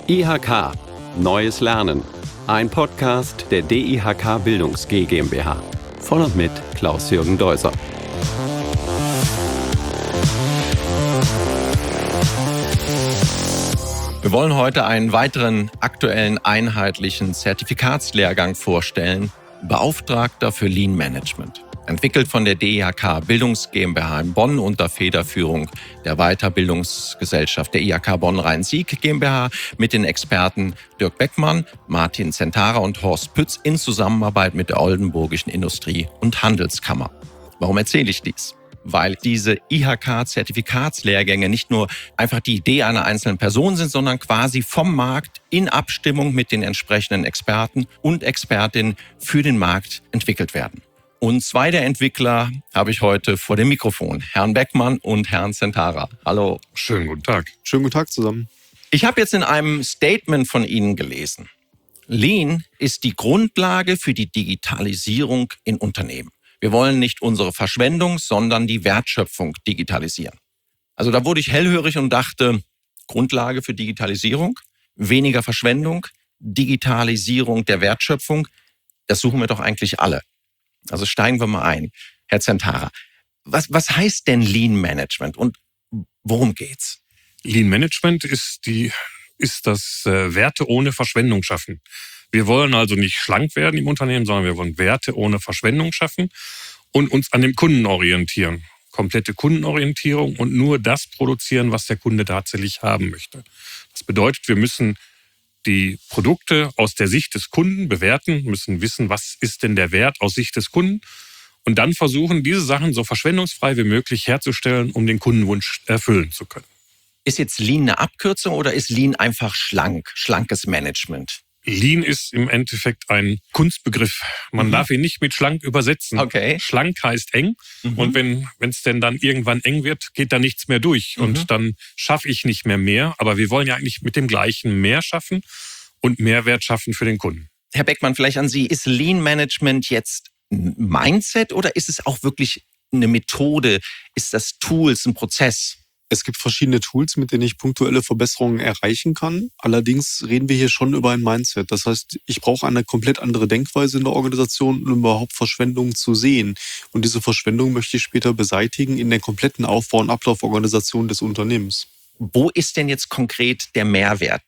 IHK Neues Lernen. Ein Podcast der DIHK Bildungs G GmbH. Von und mit Klaus-Jürgen Deuser. Wir wollen heute einen weiteren aktuellen einheitlichen Zertifikatslehrgang vorstellen. Beauftragter für Lean Management. Entwickelt von der DIHK Bildungs GmbH in Bonn unter Federführung der Weiterbildungsgesellschaft der IHK Bonn-Rhein-Sieg GmbH mit den Experten Dirk Beckmann, Martin Zentara und Horst Pütz in Zusammenarbeit mit der Oldenburgischen Industrie- und Handelskammer. Warum erzähle ich dies? Weil diese IHK-Zertifikatslehrgänge nicht nur einfach die Idee einer einzelnen Person sind, sondern quasi vom Markt in Abstimmung mit den entsprechenden Experten und Expertinnen für den Markt entwickelt werden. Und zwei der Entwickler habe ich heute vor dem Mikrofon, Herrn Beckmann und Herrn Zentara. Hallo. Schönen guten Tag. Schönen guten Tag zusammen. Ich habe jetzt in einem Statement von Ihnen gelesen, Lean ist die Grundlage für die Digitalisierung in Unternehmen. Wir wollen nicht unsere Verschwendung, sondern die Wertschöpfung digitalisieren. Also da wurde ich hellhörig und dachte, Grundlage für Digitalisierung, weniger Verschwendung, Digitalisierung der Wertschöpfung, das suchen wir doch eigentlich alle. Also steigen wir mal ein. Herr Zentara, was heißt denn Lean Management und worum geht's? Lean Management ist das Werte ohne Verschwendung schaffen. Wir wollen also nicht schlank werden im Unternehmen, sondern wir wollen Werte ohne Verschwendung schaffen und uns an dem Kunden orientieren. Komplette Kundenorientierung und nur das produzieren, was der Kunde tatsächlich haben möchte. Das bedeutet, wir müssen die Produkte aus der Sicht des Kunden bewerten, müssen wissen, was ist denn der Wert aus Sicht des Kunden und dann versuchen, diese Sachen so verschwendungsfrei wie möglich herzustellen, um den Kundenwunsch erfüllen zu können. Ist jetzt Lean eine Abkürzung oder ist Lean einfach schlankes Management? Lean ist im Endeffekt ein Kunstbegriff. Man darf ihn nicht mit schlank übersetzen. Okay. Schlank heißt eng. Und wenn es denn dann irgendwann eng wird, geht da nichts mehr durch. Und dann schaffe ich nicht mehr. Aber wir wollen ja eigentlich mit dem Gleichen mehr schaffen und Mehrwert schaffen für den Kunden. Herr Beckmann, vielleicht an Sie. Ist Lean Management jetzt ein Mindset oder ist es auch wirklich eine Methode? Ist das Tools, ein Prozess? Es gibt verschiedene Tools, mit denen ich punktuelle Verbesserungen erreichen kann. Allerdings reden wir hier schon über ein Mindset. Das heißt, ich brauche eine komplett andere Denkweise in der Organisation, um überhaupt Verschwendung zu sehen. Und diese Verschwendung möchte ich später beseitigen in der kompletten Aufbau- und Ablauforganisation des Unternehmens. Wo ist denn jetzt konkret der Mehrwert?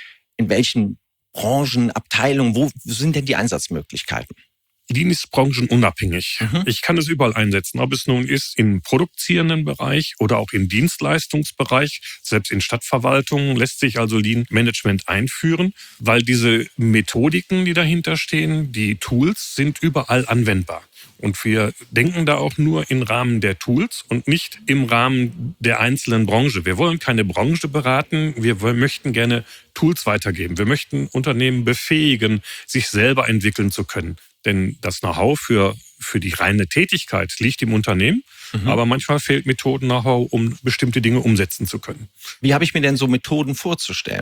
In welchen Branchen, Abteilungen, wo sind denn die Einsatzmöglichkeiten? Lean ist branchenunabhängig. Ich kann es überall einsetzen, ob es nun ist im produzierenden Bereich oder auch im Dienstleistungsbereich. Selbst in Stadtverwaltungen lässt sich also Lean Management einführen, weil diese Methodiken, die dahinter stehen, die Tools, sind überall anwendbar. Und wir denken da auch nur im Rahmen der Tools und nicht im Rahmen der einzelnen Branche. Wir wollen keine Branche beraten, wir möchten gerne Tools weitergeben. Wir möchten Unternehmen befähigen, sich selber entwickeln zu können. Denn das Know-how für die reine Tätigkeit liegt im Unternehmen, aber manchmal fehlt Methoden-Know-how, um bestimmte Dinge umsetzen zu können. Wie habe ich mir denn so Methoden vorzustellen?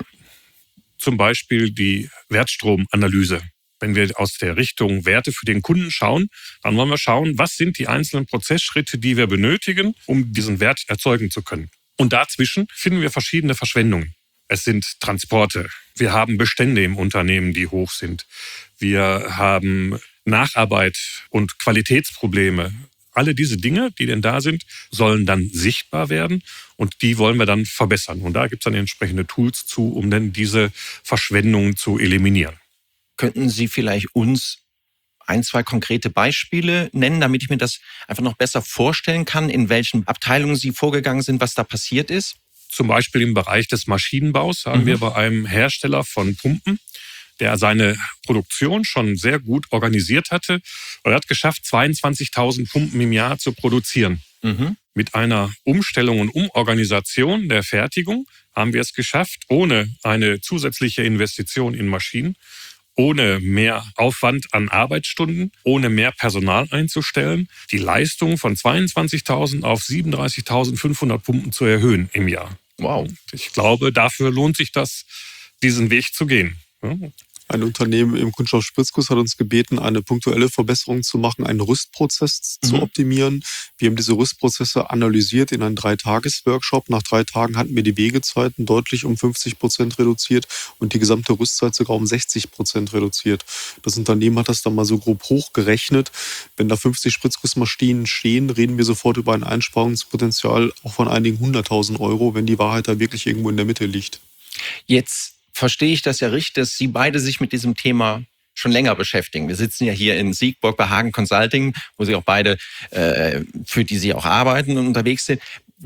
Zum Beispiel die Wertstromanalyse. Wenn wir aus der Richtung Werte für den Kunden schauen, dann wollen wir schauen, was sind die einzelnen Prozessschritte, die wir benötigen, um diesen Wert erzeugen zu können. Und dazwischen finden wir verschiedene Verschwendungen. Es sind Transporte. Wir haben Bestände im Unternehmen, die hoch sind. Wir haben Nacharbeit und Qualitätsprobleme. Alle diese Dinge, die denn da sind, sollen dann sichtbar werden und die wollen wir dann verbessern. Und da gibt es dann entsprechende Tools zu, um dann diese Verschwendungen zu eliminieren. Könnten Sie vielleicht uns ein, zwei konkrete Beispiele nennen, damit ich mir das einfach noch besser vorstellen kann, in welchen Abteilungen Sie vorgegangen sind, was da passiert ist? Zum Beispiel im Bereich des Maschinenbaus haben wir bei einem Hersteller von Pumpen, der seine Produktion schon sehr gut organisiert hatte. Er hat geschafft, 22.000 Pumpen im Jahr zu produzieren. Mit einer Umstellung und Umorganisation der Fertigung haben wir es geschafft, ohne eine zusätzliche Investition in Maschinen, ohne mehr Aufwand an Arbeitsstunden, ohne mehr Personal einzustellen, die Leistung von 22.000 auf 37.500 Pumpen zu erhöhen im Jahr. Wow. Ich glaube, dafür lohnt sich das, diesen Weg zu gehen. Ein Unternehmen im Kunststoff Spritzguss hat uns gebeten, eine punktuelle Verbesserung zu machen, einen Rüstprozess zu optimieren. Wir haben diese Rüstprozesse analysiert in einem 3-Tages-Workshop. Nach 3 Tagen hatten wir die Wegezeiten deutlich um 50% reduziert und die gesamte Rüstzeit sogar um 60% reduziert. Das Unternehmen hat das dann mal so grob hochgerechnet. Wenn da 50 Spritzgussmaschinen stehen, reden wir sofort über ein Einsparungspotenzial auch von einigen 100.000 Euro, wenn die Wahrheit da wirklich irgendwo in der Mitte liegt. Jetzt verstehe ich das ja richtig, dass Sie beide sich mit diesem Thema schon länger beschäftigen. Wir sitzen ja hier in Siegburg bei Hagen Consulting, wo Sie auch beide, für die Sie auch arbeiten und unterwegs sind.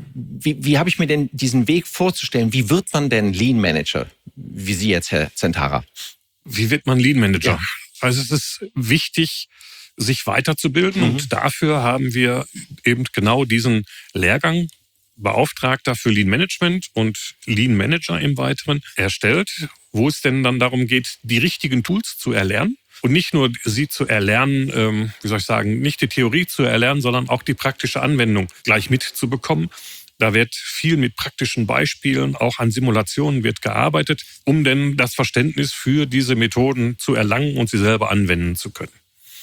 Wie habe ich mir denn diesen Weg vorzustellen? Wie wird man denn Lean Manager, wie Sie jetzt, Herr Zentara? Wie wird man Lean Manager? Ja. Also es ist wichtig, sich weiterzubilden und dafür haben wir eben genau diesen Lehrgang Beauftragter für Lean Management und Lean Manager im Weiteren erstellt, wo es denn dann darum geht, die richtigen Tools zu erlernen und nicht nur sie zu erlernen, nicht die Theorie zu erlernen, sondern auch die praktische Anwendung gleich mitzubekommen. Da wird viel mit praktischen Beispielen, auch an Simulationen wird gearbeitet, um denn das Verständnis für diese Methoden zu erlangen und sie selber anwenden zu können.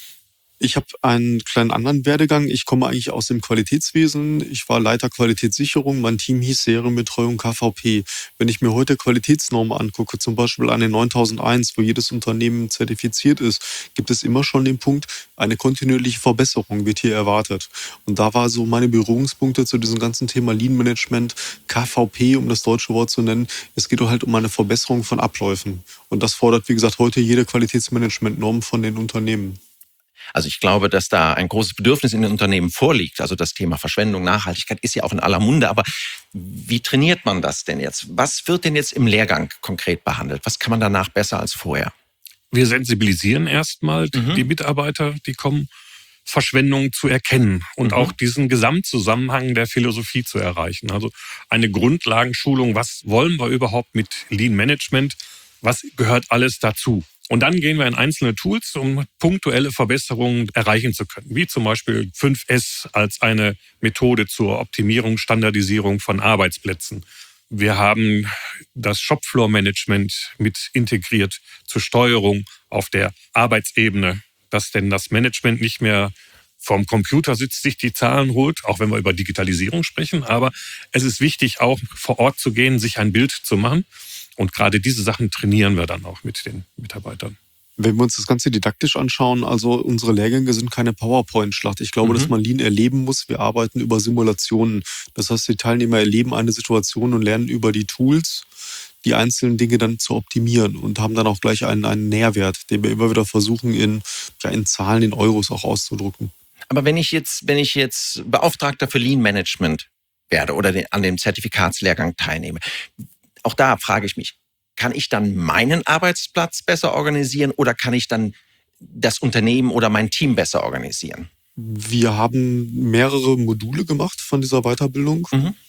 Ich habe einen kleinen anderen Werdegang. Ich komme eigentlich aus dem Qualitätswesen. Ich war Leiter Qualitätssicherung. Mein Team hieß Serienbetreuung KVP. Wenn ich mir heute Qualitätsnormen angucke, zum Beispiel eine 9001, wo jedes Unternehmen zertifiziert ist, gibt es immer schon den Punkt, eine kontinuierliche Verbesserung wird hier erwartet. Und da war so meine Berührungspunkte zu diesem ganzen Thema Lean Management, KVP, um das deutsche Wort zu nennen. Es geht halt um eine Verbesserung von Abläufen. Und das fordert, wie gesagt, heute jede Qualitätsmanagementnorm von den Unternehmen. Also ich glaube, dass da ein großes Bedürfnis in den Unternehmen vorliegt. Also das Thema Verschwendung, Nachhaltigkeit ist ja auch in aller Munde. Aber wie trainiert man das denn jetzt? Was wird denn jetzt im Lehrgang konkret behandelt? Was kann man danach besser als vorher? Wir sensibilisieren erstmal die Mitarbeiter, die kommen, Verschwendung zu erkennen und auch diesen Gesamtzusammenhang der Philosophie zu erreichen. Also eine Grundlagenschulung, was wollen wir überhaupt mit Lean Management? Was gehört alles dazu? Und dann gehen wir in einzelne Tools, um punktuelle Verbesserungen erreichen zu können. Wie zum Beispiel 5S als eine Methode zur Optimierung, Standardisierung von Arbeitsplätzen. Wir haben das Shopfloor-Management mit integriert zur Steuerung auf der Arbeitsebene, dass denn das Management nicht mehr vorm Computer sitzt, sich die Zahlen holt, auch wenn wir über Digitalisierung sprechen. Aber es ist wichtig, auch vor Ort zu gehen, sich ein Bild zu machen. Und gerade diese Sachen trainieren wir dann auch mit den Mitarbeitern. Wenn wir uns das Ganze didaktisch anschauen, also unsere Lehrgänge sind keine PowerPoint-Schlacht. Ich glaube, dass man Lean erleben muss. Wir arbeiten über Simulationen. Das heißt, die Teilnehmer erleben eine Situation und lernen über die Tools die einzelnen Dinge dann zu optimieren und haben dann auch gleich einen Nährwert, den wir immer wieder versuchen in Zahlen, in Euros auch auszudrücken. Aber wenn ich jetzt Beauftragter für Lean Management werde oder an dem Zertifikatslehrgang teilnehme, auch da frage ich mich, kann ich dann meinen Arbeitsplatz besser organisieren oder kann ich dann das Unternehmen oder mein Team besser organisieren? Wir haben mehrere Module gemacht von dieser Weiterbildung.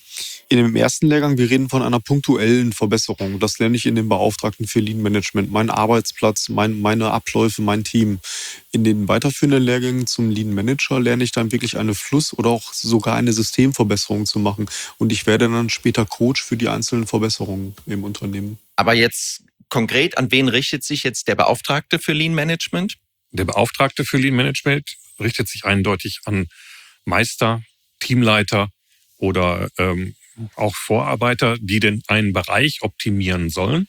In dem ersten Lehrgang, wir reden von einer punktuellen Verbesserung. Das lerne ich in den Beauftragten für Lean Management. Mein Arbeitsplatz, meine Abläufe, mein Team. In den weiterführenden Lehrgängen zum Lean Manager lerne ich dann wirklich eine Fluss- oder auch sogar eine Systemverbesserung zu machen. Und ich werde dann später Coach für die einzelnen Verbesserungen im Unternehmen. Aber jetzt konkret, an wen richtet sich jetzt der Beauftragte für Lean Management? Der Beauftragte für Lean Management richtet sich eindeutig an Meister, Teamleiter oder auch Vorarbeiter, die den einen Bereich optimieren sollen.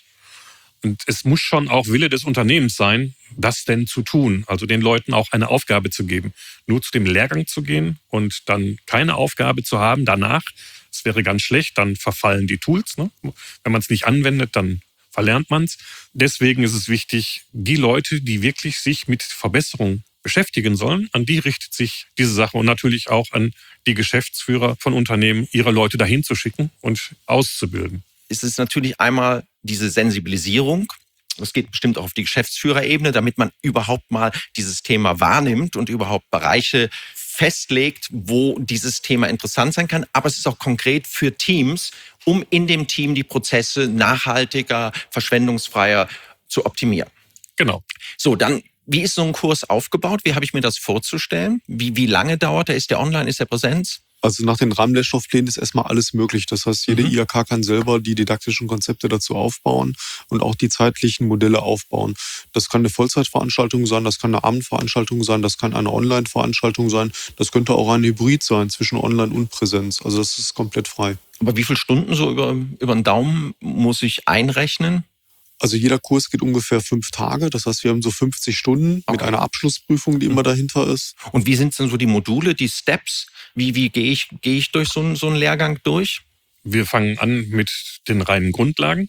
Und es muss schon auch Wille des Unternehmens sein, das denn zu tun, also den Leuten auch eine Aufgabe zu geben. Nur zu dem Lehrgang zu gehen und dann keine Aufgabe zu haben danach, das wäre ganz schlecht, dann verfallen die Tools. Ne? Wenn man es nicht anwendet, dann verlernt man es. Deswegen ist es wichtig, die Leute, die wirklich sich mit Verbesserung beschäftigen sollen, an die richtet sich diese Sache und natürlich auch an die Geschäftsführer von Unternehmen, ihre Leute dahin zu schicken und auszubilden. Es ist natürlich einmal diese Sensibilisierung. Das geht bestimmt auch auf die Geschäftsführerebene, damit man überhaupt mal dieses Thema wahrnimmt und überhaupt Bereiche festlegt, wo dieses Thema interessant sein kann. Aber es ist auch konkret für Teams, um in dem Team die Prozesse nachhaltiger, verschwendungsfreier zu optimieren. Genau. So, dann, wie ist so ein Kurs aufgebaut? Wie habe ich mir das vorzustellen? Wie lange dauert er? Ist der online? Ist der Präsenz? Also nach den Rahmenlehrstoffplänen ist erstmal alles möglich. Das heißt, jede IHK kann selber die didaktischen Konzepte dazu aufbauen und auch die zeitlichen Modelle aufbauen. Das kann eine Vollzeitveranstaltung sein, das kann eine Abendveranstaltung sein, das kann eine Online-Veranstaltung sein, das könnte auch ein Hybrid sein zwischen Online und Präsenz. Also das ist komplett frei. Aber wie viele Stunden so über den Daumen muss ich einrechnen? Also jeder Kurs geht ungefähr 5 Tage. Das heißt, wir haben so 50 Stunden mit einer Abschlussprüfung, die immer dahinter ist. Und wie sind denn so die Module, die Steps? Wie gehe ich durch so einen Lehrgang durch? Wir fangen an mit den reinen Grundlagen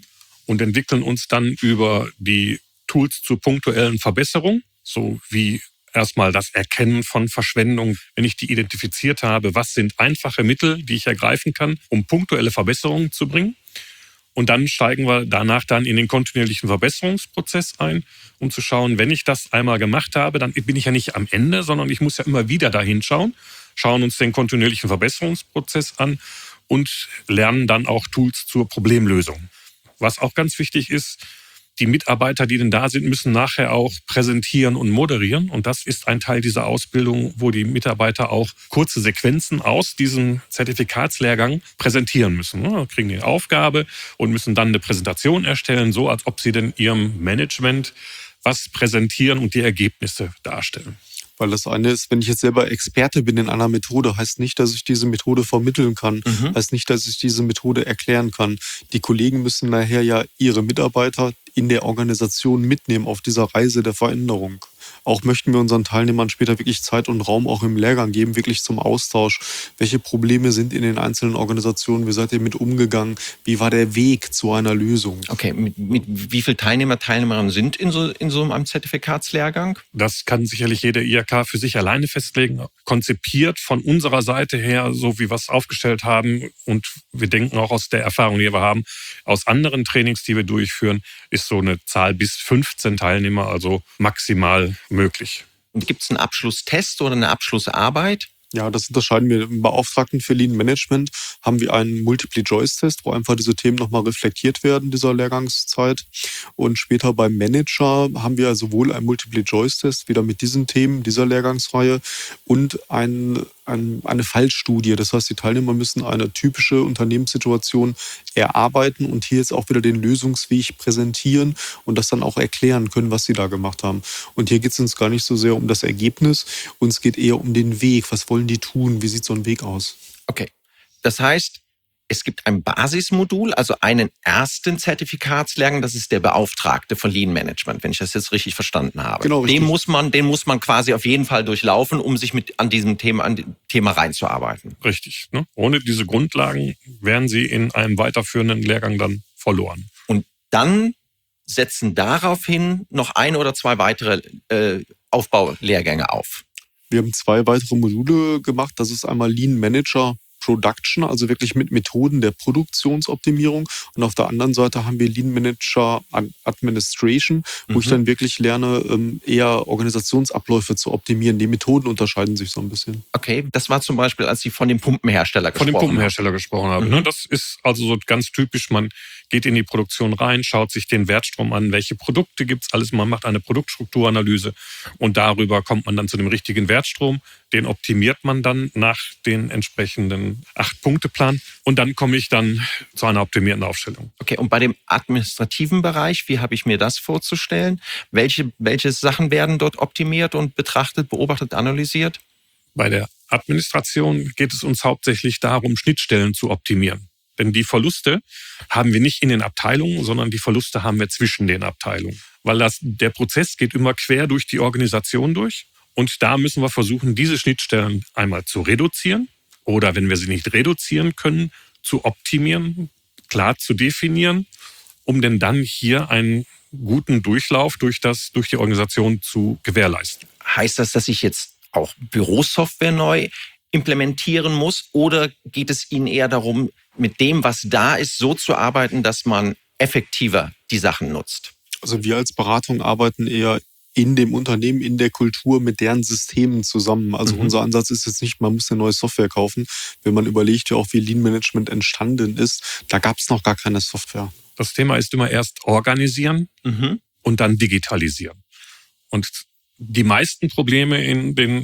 und entwickeln uns dann über die Tools zur punktuellen Verbesserung, so wie erstmal das Erkennen von Verschwendung. Wenn ich die identifiziert habe, was sind einfache Mittel, die ich ergreifen kann, um punktuelle Verbesserungen zu bringen? Und dann steigen wir danach dann in den kontinuierlichen Verbesserungsprozess ein, um zu schauen, wenn ich das einmal gemacht habe, dann bin ich ja nicht am Ende, sondern ich muss ja immer wieder dahin schauen, schauen uns den kontinuierlichen Verbesserungsprozess an und lernen dann auch Tools zur Problemlösung. Was auch ganz wichtig ist, die Mitarbeiter, die denn da sind, müssen nachher auch präsentieren und moderieren. Und das ist ein Teil dieser Ausbildung, wo die Mitarbeiter auch kurze Sequenzen aus diesem Zertifikatslehrgang präsentieren müssen. Da kriegen die eine Aufgabe und müssen dann eine Präsentation erstellen, so als ob sie denn ihrem Management was präsentieren und die Ergebnisse darstellen. Weil das eine ist, wenn ich jetzt selber Experte bin in einer Methode, heißt nicht, dass ich diese Methode vermitteln kann. Heißt nicht, dass ich diese Methode erklären kann. Die Kollegen müssen nachher ja ihre Mitarbeiter in der Organisation mitnehmen auf dieser Reise der Veränderung. Auch möchten wir unseren Teilnehmern später wirklich Zeit und Raum auch im Lehrgang geben, wirklich zum Austausch. Welche Probleme sind in den einzelnen Organisationen? Wie seid ihr mit umgegangen? Wie war der Weg zu einer Lösung? Okay, mit wie viel Teilnehmerinnen sind in so einem Zertifikatslehrgang? Das kann sicherlich jede IHK für sich alleine festlegen. Konzipiert von unserer Seite her, so wie wir es aufgestellt haben, und wir denken auch aus der Erfahrung, die wir haben, aus anderen Trainings, die wir durchführen, ist so eine Zahl bis 15 Teilnehmer, also maximal möglich. Und gibt es einen Abschlusstest oder eine Abschlussarbeit? Ja, das unterscheiden wir. Im Beauftragten für Lean Management haben wir einen Multiple-Choice-Test, wo einfach diese Themen nochmal reflektiert werden, dieser Lehrgangszeit. Und später beim Manager haben wir sowohl einen Multiple-Choice-Test, wieder mit diesen Themen, dieser Lehrgangsreihe, und eine Fallstudie. Das heißt, die Teilnehmer müssen eine typische Unternehmenssituation erarbeiten und hier jetzt auch wieder den Lösungsweg präsentieren und das dann auch erklären können, was sie da gemacht haben. Und hier geht es uns gar nicht so sehr um das Ergebnis, uns geht eher um den Weg. Was wollen die tun? Wie sieht so ein Weg aus? Okay, das heißt, es gibt ein Basismodul, also einen ersten Zertifikatslehrgang, das ist der Beauftragte von Lean Management, wenn ich das jetzt richtig verstanden habe. Genau, richtig. Den muss man quasi auf jeden Fall durchlaufen, um sich an dem Thema reinzuarbeiten. Richtig. Ne? Ohne diese Grundlagen wären sie in einem weiterführenden Lehrgang dann verloren. Und dann setzen daraufhin noch 1 oder 2 weitere Aufbaulehrgänge auf. Wir haben 2 weitere Module gemacht. Das ist einmal Lean Manager Production, also wirklich mit Methoden der Produktionsoptimierung. Und auf der anderen Seite haben wir Lean Manager Administration, wo ich dann wirklich lerne, eher Organisationsabläufe zu optimieren. Die Methoden unterscheiden sich so ein bisschen. Okay, das war zum Beispiel, als Sie von dem Pumpenhersteller gesprochen haben. Ne? Das ist also so ganz typisch. Man geht in die Produktion rein, schaut sich den Wertstrom an, welche Produkte gibt es alles. Man macht eine Produktstrukturanalyse und darüber kommt man dann zu dem richtigen Wertstrom. Den optimiert man dann nach den entsprechenden 8-Punkte-Plan und dann komme ich dann zu einer optimierten Aufstellung. Okay, und bei dem administrativen Bereich, wie habe ich mir das vorzustellen? Welche Sachen werden dort optimiert und betrachtet, beobachtet, analysiert? Bei der Administration geht es uns hauptsächlich darum, Schnittstellen zu optimieren. Denn die Verluste haben wir nicht in den Abteilungen, sondern die Verluste haben wir zwischen den Abteilungen. Weil der Prozess geht immer quer durch die Organisation durch. Und da müssen wir versuchen, diese Schnittstellen einmal zu reduzieren oder, wenn wir sie nicht reduzieren können, zu optimieren, klar zu definieren, um denn dann hier einen guten Durchlauf durch die Organisation zu gewährleisten. Heißt das, dass ich jetzt auch Bürosoftware neu implementieren muss? Oder geht es Ihnen eher darum, mit dem, was da ist, so zu arbeiten, dass man effektiver die Sachen nutzt? Also wir als Beratung arbeiten eher in dem Unternehmen, in der Kultur mit deren Systemen zusammen. Also unser Ansatz ist jetzt nicht, man muss eine neue Software kaufen. Wenn man überlegt, ja auch wie Lean Management entstanden ist, da gab es noch gar keine Software. Das Thema ist immer erst organisieren und dann digitalisieren. Und die meisten Probleme in den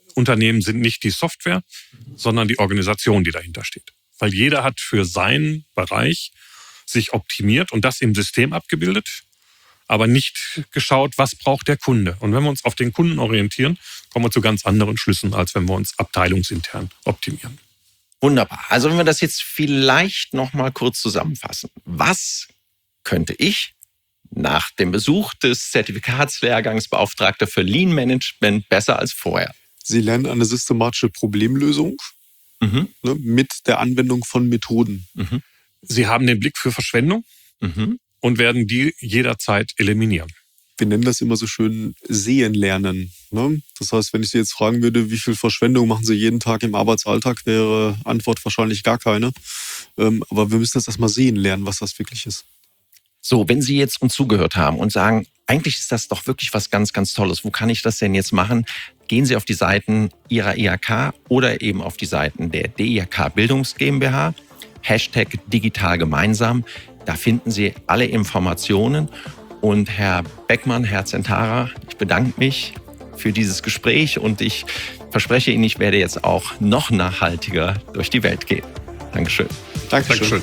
Unternehmen sind nicht die Software, sondern die Organisation, die dahinter steht. Weil jeder hat für seinen Bereich sich optimiert und das im System abgebildet, aber nicht geschaut, was braucht der Kunde. Und wenn wir uns auf den Kunden orientieren, kommen wir zu ganz anderen Schlüssen, als wenn wir uns abteilungsintern optimieren. Wunderbar. Also wenn wir das jetzt vielleicht noch mal kurz zusammenfassen. Was könnte ich nach dem Besuch des Zertifikatslehrgangs Beauftragter für Lean Management besser als vorher? Sie lernen eine systematische Problemlösung mit der Anwendung von Methoden. Sie haben den Blick für Verschwendung und werden die jederzeit eliminieren. Wir nennen das immer so schön sehen lernen. Ne? Das heißt, wenn ich Sie jetzt fragen würde, wie viel Verschwendung machen Sie jeden Tag im Arbeitsalltag, wäre Antwort wahrscheinlich gar keine. Aber wir müssen das erstmal sehen lernen, was das wirklich ist. So, wenn Sie jetzt uns zugehört haben und sagen, eigentlich ist das doch wirklich was ganz, ganz Tolles. Wo kann ich das denn jetzt machen? Gehen Sie auf die Seiten Ihrer IHK oder eben auf die Seiten der DIHK Bildungs GmbH. #digital gemeinsam. Da finden Sie alle Informationen. Und Herr Beckmann, Herr Zentara, ich bedanke mich für dieses Gespräch und ich verspreche Ihnen, ich werde jetzt auch noch nachhaltiger durch die Welt gehen. Dankeschön. Dankeschön.